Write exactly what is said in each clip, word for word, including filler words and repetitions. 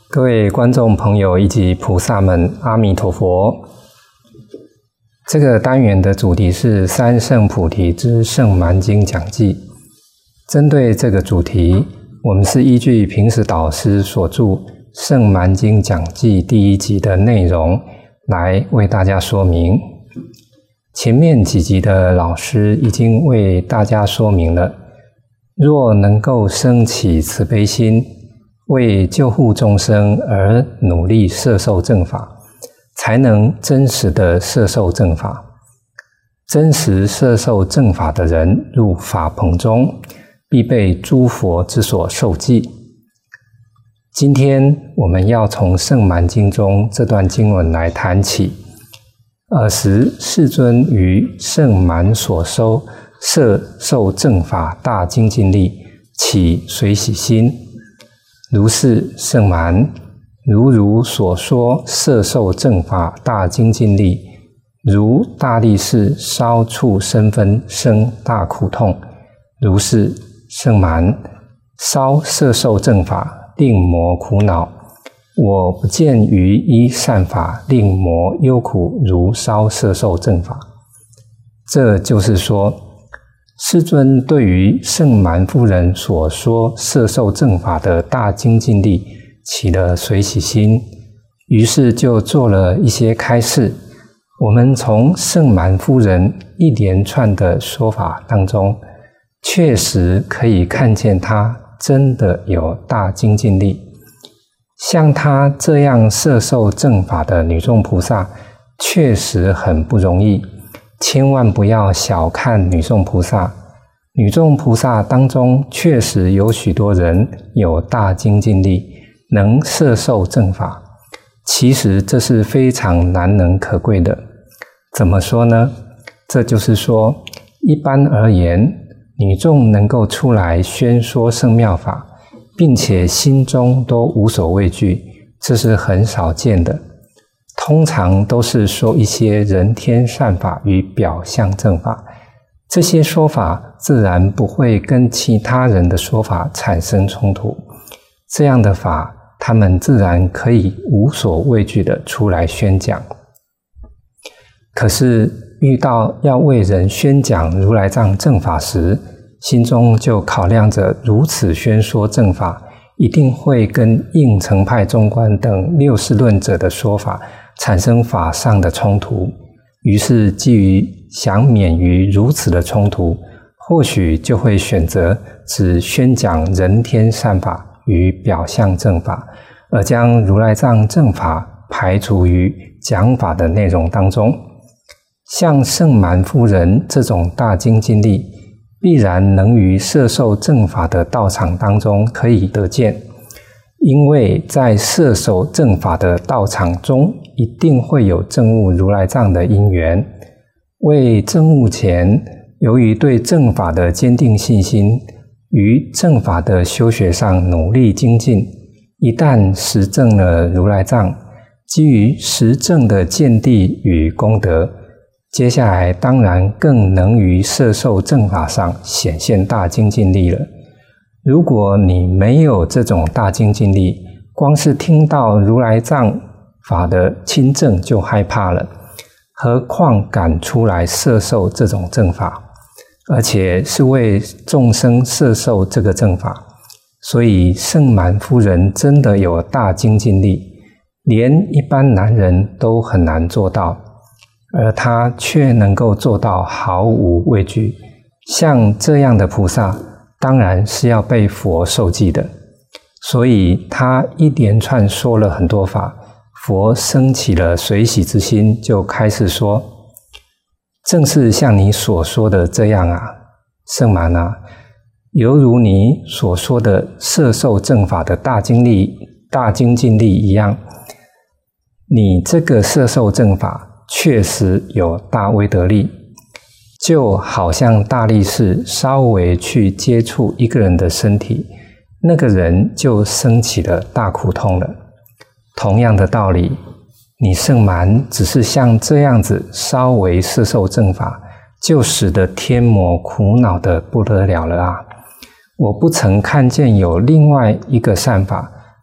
各位观众朋友以及菩萨们，阿弥陀佛。这个单元的主题是三圣菩提之圣蛮经讲记。针对这个主题，我们是依据平时导师所著《圣蛮经讲记》第一集的内容来为大家说明。前面几集的老师已经为大家说明了，若能够升起慈悲心，为救护众生而努力摄受正法，才能真实的摄受正法。真实摄受正法的人入法棚中，必被诸佛之所受记。今天我们要从圣蛮经中这段经文来谈起。尔时世尊于圣蛮所收摄受正法大精进力，起随喜心。如是圣蛮，如如所说摄受正法大精进力，如大力士烧触身分生大苦痛。如是圣蛮，烧摄受正法令魔苦恼，我不见于一善法令魔忧苦如烧摄受正法。这就是说，世尊对于圣蛮夫人所说摄受正法的大精进力起了随喜心，于是就做了一些开示。我们从圣蛮夫人一连串的说法当中，确实可以看见她真的有大精进力。像她这样摄受正法的女众菩萨，确实很不容易。千万不要小看女众菩萨。女众菩萨当中确实有许多人有大精进力，能摄受正法。其实这是非常难能可贵的。怎么说呢？这就是说，一般而言，女众能够出来宣说圣妙法，并且心中都无所畏惧，这是很少见的。通常都是说一些人天善法与表象正法，这些说法自然不会跟其他人的说法产生冲突。这样的法，他们自然可以无所畏惧地出来宣讲。可是遇到要为人宣讲如来藏正法时，心中就考量着如此宣说正法，一定会跟应成派中观等六世论者的说法产生法上的冲突。于是基于想免于如此的冲突，或许就会选择只宣讲人天善法与表象正法，而将如来藏正法排除于讲法的内容当中。像圣蛮夫人这种大精进力，必然能于摄受正法的道场当中可以得见。因为在摄受正法的道场中，一定会有证悟如来藏的因缘。为证悟前，由于对正法的坚定信心，于正法的修学上努力精进，一旦实证了如来藏，基于实证的见地与功德，接下来当然更能于摄受正法上显现大精进力了。如果你没有这种大精进力，光是听到如来藏法的亲证就害怕了，何况敢出来摄受这种正法，而且是为众生摄受这个正法。所以圣蛮夫人真的有大精进力，连一般男人都很难做到，而她却能够做到毫无畏惧。像这样的菩萨，当然是要被佛受记的。所以他一连串说了很多法，佛升起了随喜之心，就开始说：正是像你所说的这样啊，圣蛮啊，犹如你所说的摄受正法的大精力、大精进力一样，你这个摄受正法确实有大威德力。就好像大力士稍微去接触一个人的身体，那个人就生起了大苦痛了。同样的道理，你圣蛮只是像这样子稍微摄受正法，就使得天魔苦恼得不得了了啊！我不曾看见有另外一个善法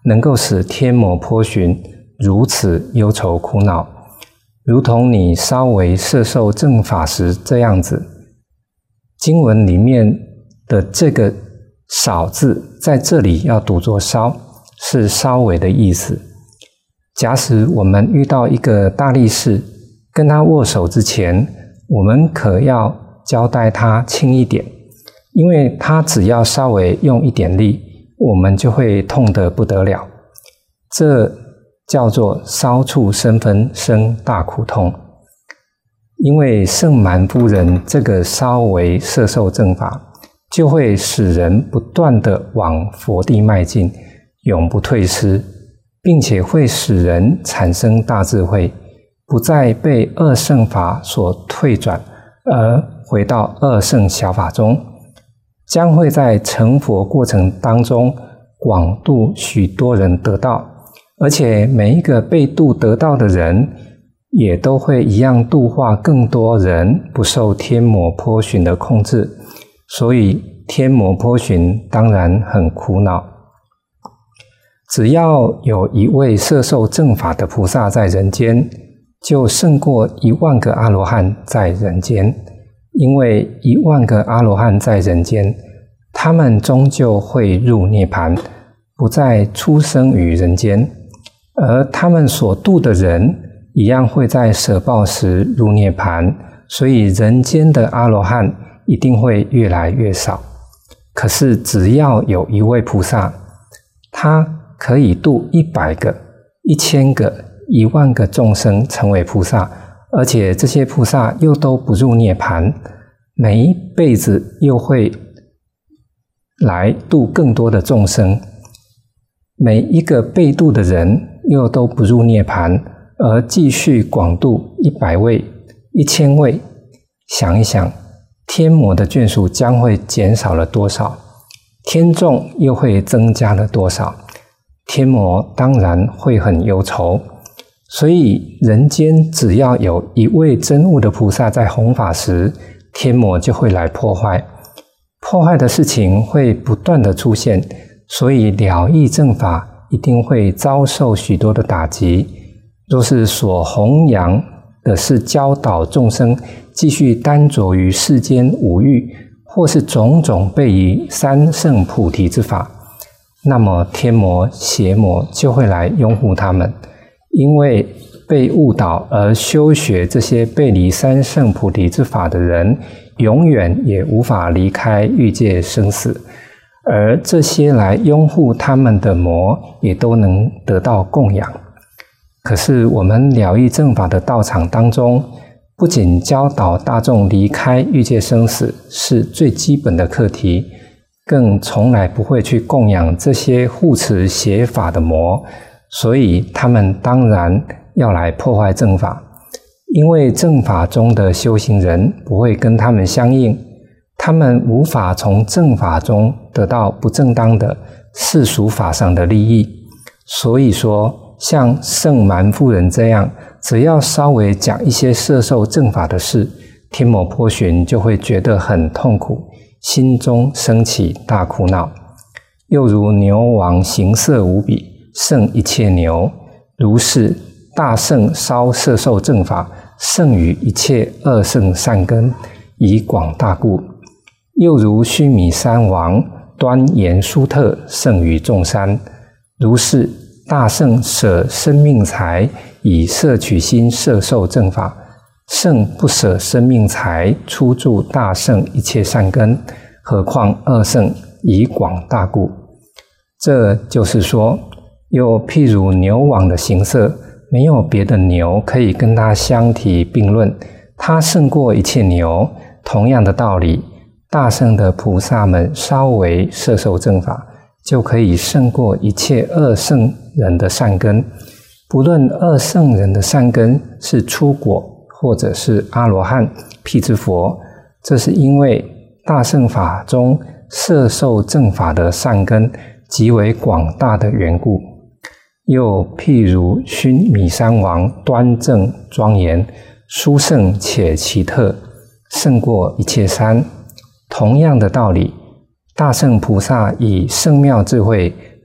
能够使天魔波旬如此忧愁苦恼，如同你稍微摄受正法时这样子。经文里面的这个少字在这里要读作稍，是稍微的意思。假使我们遇到一个大力士，跟他握手之前，我们可要交代他轻一点，因为他只要稍微用一点力，我们就会痛得不得了。这叫做稍处生分，生大苦痛。因为圣蛮夫人这个稍微摄受正法，就会使人不断地往佛地迈进，永不退失，并且会使人产生大智慧，不再被二圣法所退转，而回到二圣小法中，将会在成佛过程当中广度许多人得道，而且每一个被度得道的人也都会一样度化更多人，不受天魔波旬的控制。所以天魔波旬当然很苦恼。只要有一位摄受正法的菩萨在人间，就胜过一万个阿罗汉在人间。因为一万个阿罗汉在人间，他们终究会入涅槃，不再出生于人间，而他们所度的人一样会在舍报时入涅槃，所以人间的阿罗汉一定会越来越少。可是只要有一位菩萨，他可以度一百个、一千个、一万个众生成为菩萨，而且这些菩萨又都不入涅槃，每一辈子又会来度更多的众生，每一个被度的人又都不入涅槃，而继续广度一百位、一千位。想一想，天魔的眷属将会减少了多少？天众又会增加了多少？天魔当然会很忧愁。所以人间只要有一位真悟的菩萨在弘法时，天魔就会来破坏。破坏的事情会不断的出现，所以了义正法一定会遭受许多的打击。若是所弘扬的是教导众生继续耽着于世间五欲，或是种种背离三圣菩提之法，那么天魔邪魔就会来拥护他们。因为被误导而修学这些背离三圣菩提之法的人，永远也无法离开欲界生死，而这些来拥护他们的魔也都能得到供养。可是我们了义正法的道场当中，不仅教导大众离开欲界生死是最基本的课题，更从来不会去供养这些护持邪法的魔，所以他们当然要来破坏正法。因为正法中的修行人不会跟他们相应，他们无法从正法中得到不正当的世俗法上的利益。所以说，像圣蛮夫人这样，只要稍微讲一些摄受正法的事，天魔波旬就会觉得很痛苦，心中升起大苦恼。又如牛王形色无比，胜一切牛，如是大圣稍摄受正法，胜于一切恶圣善根，以广大故。又如须弥山王端严殊特，胜于众山，如是大圣舍生命财，以摄取心摄受正法，胜不舍生命财，出助大圣一切善根，何况恶圣，以广大故。这就是说，又譬如牛王的形色，没有别的牛可以跟它相提并论，它胜过一切牛。同样的道理，大圣的菩萨们稍微摄受正法，就可以胜过一切恶圣人的善根。不论恶圣人的善根是初果，或者是阿罗汉、辟支佛，这是因为大圣法中摄受正法的善根极为广大的缘故。又譬如须弥山王端正庄严，殊胜且奇特，胜过一切山。同样的道理，大圣菩萨以圣妙智慧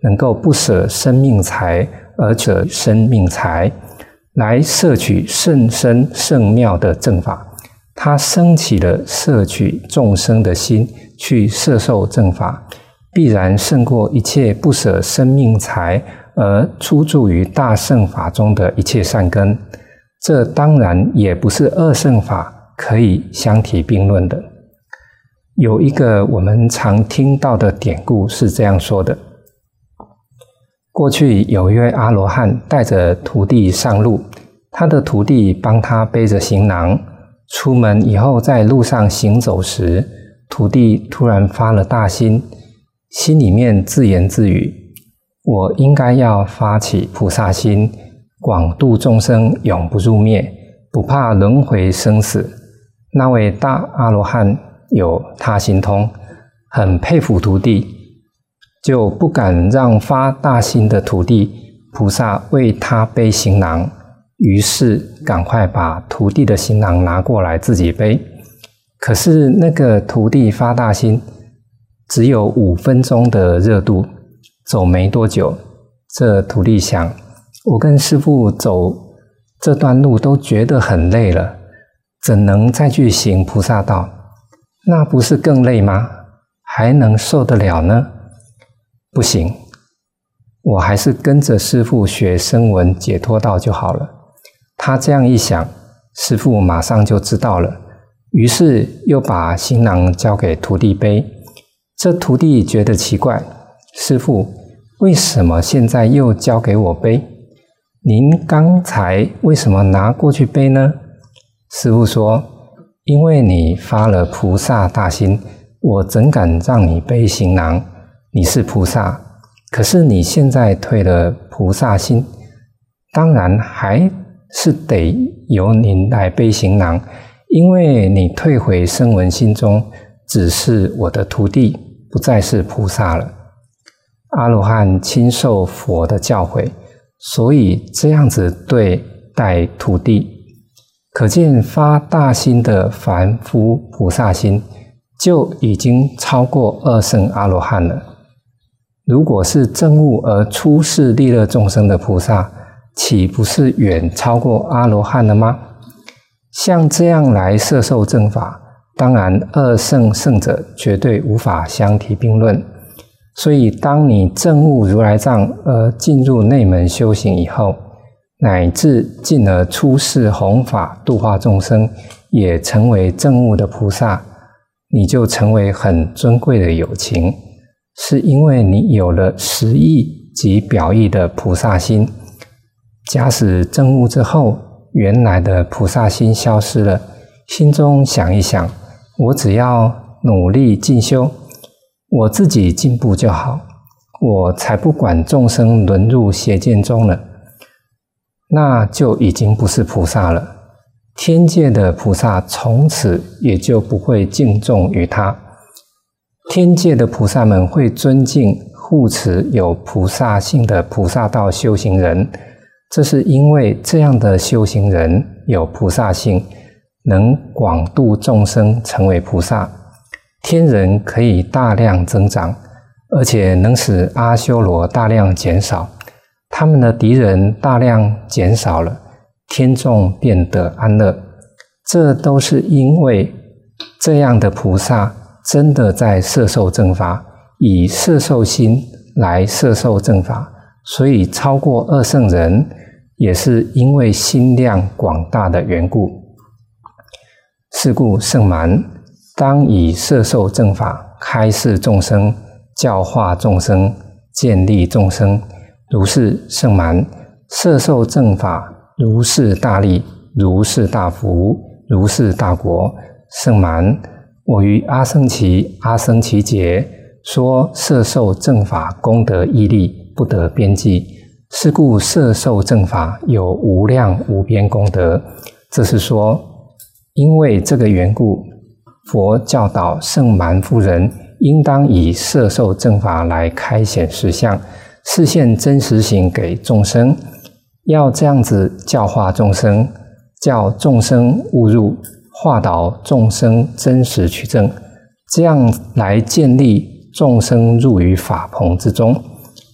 能够不舍生命财而舍生命财，来摄取甚深甚妙的正法。他升起了摄取众生的心去摄受正法，必然胜过一切不舍生命财而出住于大乘法中的一切善根。这当然也不是二乘法可以相提并论的。有一个我们常听到的典故是这样说的：过去有一位阿罗汉带着徒弟上路，他的徒弟帮他背着行囊，出门以后在路上行走时，徒弟突然发了大心，心里面自言自语：我应该要发起菩萨心，广度众生，永不入灭，不怕轮回生死。那位大阿罗汉有他心通，很佩服徒弟，就不敢让发大心的徒弟菩萨为他背行囊，于是赶快把徒弟的行囊拿过来自己背。可是那个徒弟发大心，只有五分钟的热度，走没多久，这徒弟想：我跟师父走这段路都觉得很累了，怎能再去行菩萨道？那不是更累吗？还能受得了呢？不行，我还是跟着师父学声闻解脱道就好了。他这样一想，师父马上就知道了，于是又把行囊交给徒弟背。这徒弟觉得奇怪：师父，为什么现在又交给我背？您刚才为什么拿过去背呢？师父说：因为你发了菩萨大心，我怎敢让你背行囊？你是菩萨，可是你现在退了菩萨心，当然还是得由您来背行囊，因为你退回声闻心中，只是我的徒弟，不再是菩萨了。阿罗汉亲受佛的教诲，所以这样子对待徒弟，可见发大心的凡夫菩萨心就已经超过二乘阿罗汉了。如果是证悟而出世利乐众生的菩萨，岂不是远超过阿罗汉了吗？像这样来摄受正法，当然二乘圣者绝对无法相提并论。所以当你证悟如来藏而进入内门修行以后，乃至进而出世弘法度化众生，也成为证悟的菩萨，你就成为很尊贵的有情，是因为你有了实义及表意的菩萨心。假使证悟之后，原来的菩萨心消失了，心中想一想，我只要努力进修，我自己进步就好，我才不管众生沦入邪见中了，那就已经不是菩萨了。天界的菩萨从此也就不会敬重于他，天界的菩萨们会尊敬护持有菩萨性的菩萨道修行人，这是因为这样的修行人有菩萨性，能广度众生成为菩萨，天人可以大量增长，而且能使阿修罗大量减少，他们的敌人大量减少了，天众变得安乐。这都是因为这样的菩萨真的在摄受正法，以摄受心来摄受正法，所以超过二乘人，也是因为心量广大的缘故。是故圣蛮当以摄受正法开示众生，教化众生，建立众生。如是圣蛮摄受正法，如是大利，如是大福，如是大国。圣蛮，我于阿僧祇阿僧祇劫说摄受正法功德毅力不得边际，是故摄受正法有无量无边功德。这是说，因为这个缘故，佛教导圣蛮夫人应当以摄受正法来开显实相，示现真实行给众生，要这样子教化众生，叫众生悟入，化导众生真实取证，这样来建立众生入于法棚之中。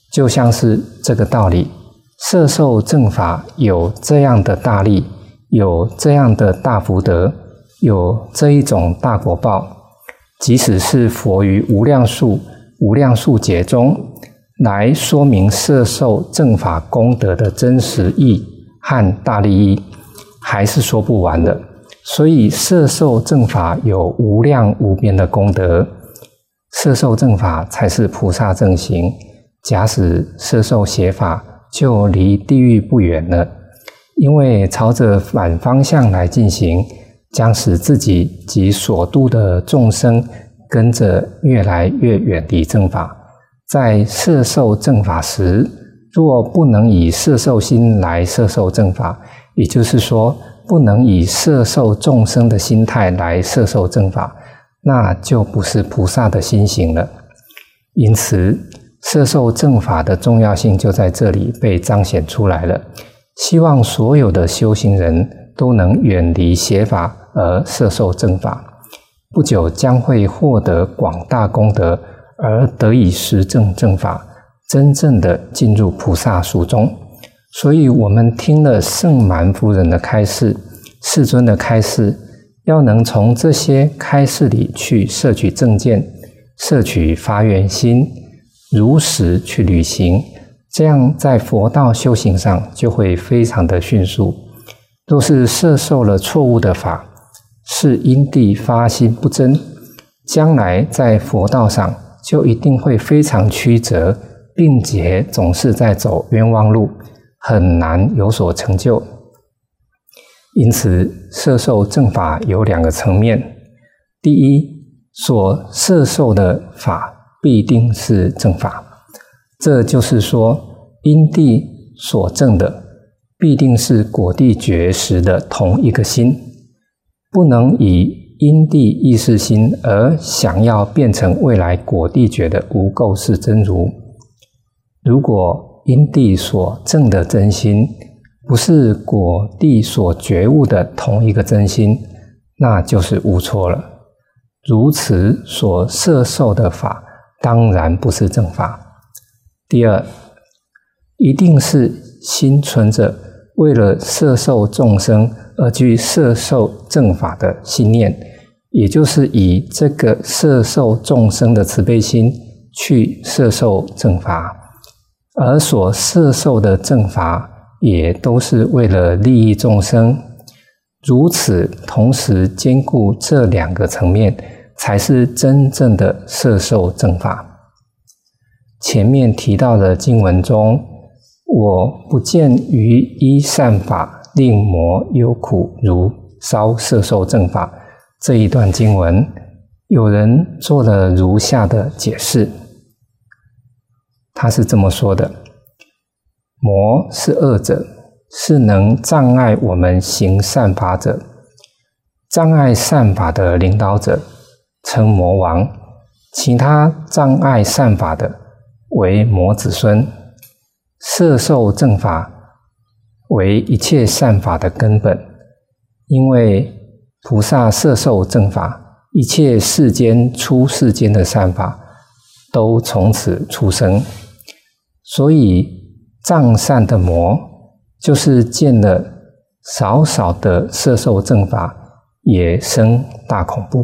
就像是这个道理，摄受正法有这样的大力，有这样的大福德，有这一种大果报，即使是佛于无量数无量数劫中来说明摄受正法功德的真实义和大利益，还是说不完的。所以摄受正法有无量无边的功德，摄受正法才是菩萨正行。假使摄受邪法，就离地狱不远了。因为朝着反方向来进行，将使自己及所度的众生跟着越来越远离正法。在摄受正法时，若不能以摄受心来摄受正法，也就是说不能以摄受众生的心态来摄受正法，那就不是菩萨的心行了。因此摄受正法的重要性就在这里被彰显出来了。希望所有的修行人都能远离邪法而摄受正法，不久将会获得广大功德，而得以实证正法，真正的进入菩萨树中。所以我们听了圣蛮夫人的开示，世尊的开示，要能从这些开示里去摄取正见，摄取发愿心，如实去履行，这样在佛道修行上就会非常的迅速。若是摄受了错误的法，是因地发心不真，将来在佛道上就一定会非常曲折，并且总是在走冤枉路，很难有所成就。因此摄受正法有两个层面。第一，所摄受的法必定是正法，这就是说因地所证的必定是果地觉时的同一个心，不能以因地意识心而想要变成未来果地觉的无垢是真如。如果因地所证的真心不是果地所觉悟的同一个真心，那就是无错了。如此所摄受的法当然不是正法。第二，一定是心存着为了摄受众生而去摄受正法的信念，也就是以这个摄受众生的慈悲心去摄受正法，而所摄受的正法也都是为了利益众生。如此同时兼顾这两个层面，才是真正的摄受正法。前面提到的经文中，我不见于一善法令魔忧苦如稍摄受正法，这一段经文有人做了如下的解释。他是这么说的：魔是恶者，是能障碍我们行善法者，障碍善法的领导者称魔王，其他障碍善法的为魔子孙。摄受正法为一切善法的根本，因为菩萨摄受正法，一切世间出世间的善法都从此出生。所以障善的魔就是见了少少的摄受正法也生大恐怖。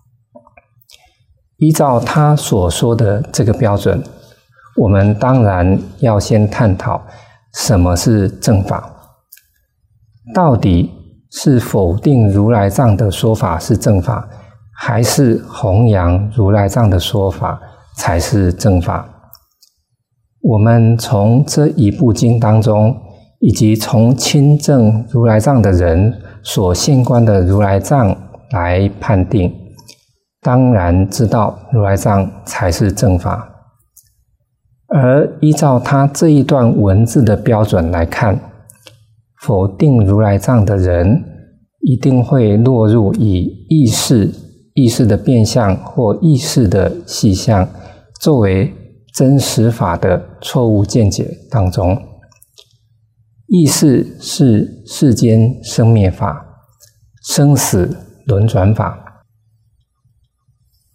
依照他所说的这个标准，我们当然要先探讨什么是正法，到底是否定如来藏的说法是正法，还是弘扬如来藏的说法才是正法。我们从这一部经当中，以及从亲证如来藏的人所现观的如来藏来判定，当然知道如来藏才是正法。而依照他这一段文字的标准来看，否定如来藏的人一定会落入以意识、意识的变相或意识的细相作为真实法的错误见解当中。意识是世间生灭法、生死轮转法。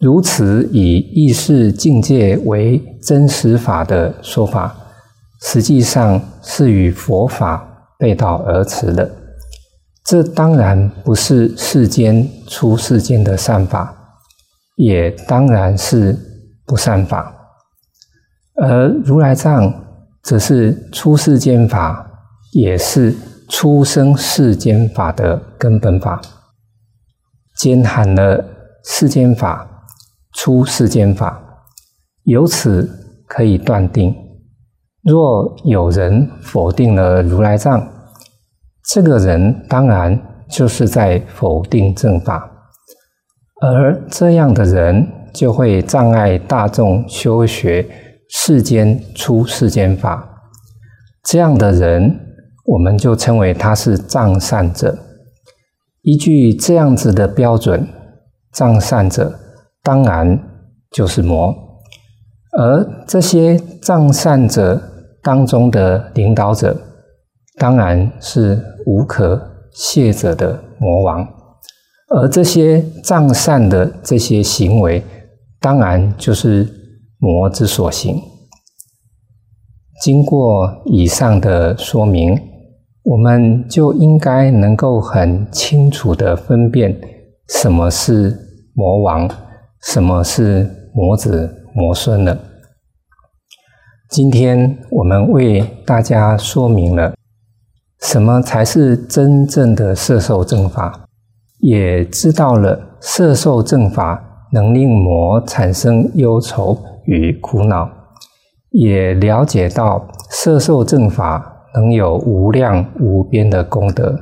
如此以意识境界为真实法的说法，实际上是与佛法背道而驰的。这当然不是世间出世间的善法，也当然是不善法。而如来藏则是出世间法，也是出生世间法的根本法，兼含了世间法、出世间法。由此可以断定，若有人否定了如来藏，这个人当然就是在否定正法，而这样的人就会障碍大众修学世间出世间法。这样的人，我们就称为他是障善者。依据这样子的标准，障善者当然就是魔。而这些障善者当中的领导者，当然是无可谢者的魔王。而这些障善的这些行为，当然就是魔之所行。经过以上的说明，我们就应该能够很清楚地分辨什么是魔王，什么是魔子魔孙了。今天我们为大家说明了什么才是真正的摄受正法，也知道了摄受正法能令魔产生忧愁与苦恼，也了解到摄受正法能有无量无边的功德。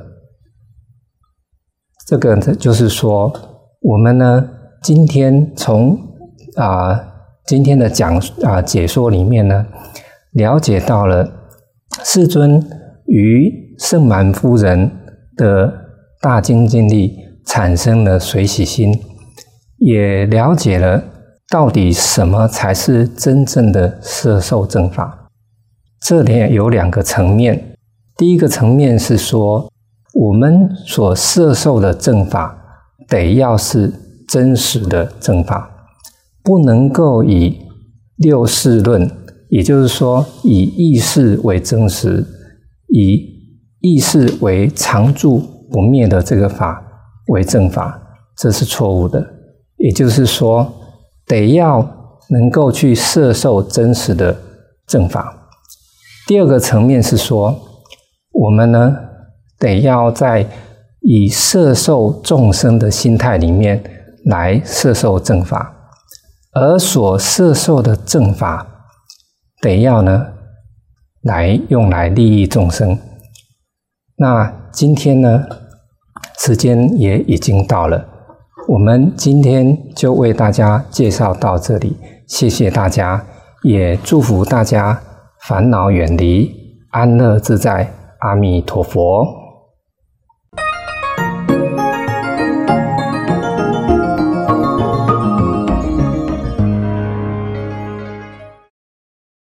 这个就是说，我们呢今天从啊、呃、今天的讲啊、呃、解说里面呢，了解到了世尊于圣满夫人的大精进力产生了随喜心，也了解了到底什么才是真正的摄受正法。这里有两个层面，第一个层面是说，我们所摄受的正法得要是真实的正法，不能够以六事论，也就是说以意识为真实，以意识为常住不灭的这个法为正法，这是错误的。也就是说，得要能够去摄受真实的正法。第二个层面是说，我们呢得要在以摄受众生的心态里面来摄受正法，而所摄受的正法得要呢来用来利益众生。那今天呢时间也已经到了，我们今天就为大家介绍到这里，谢谢大家，也祝福大家烦恼远离，安乐自在，阿弥陀佛。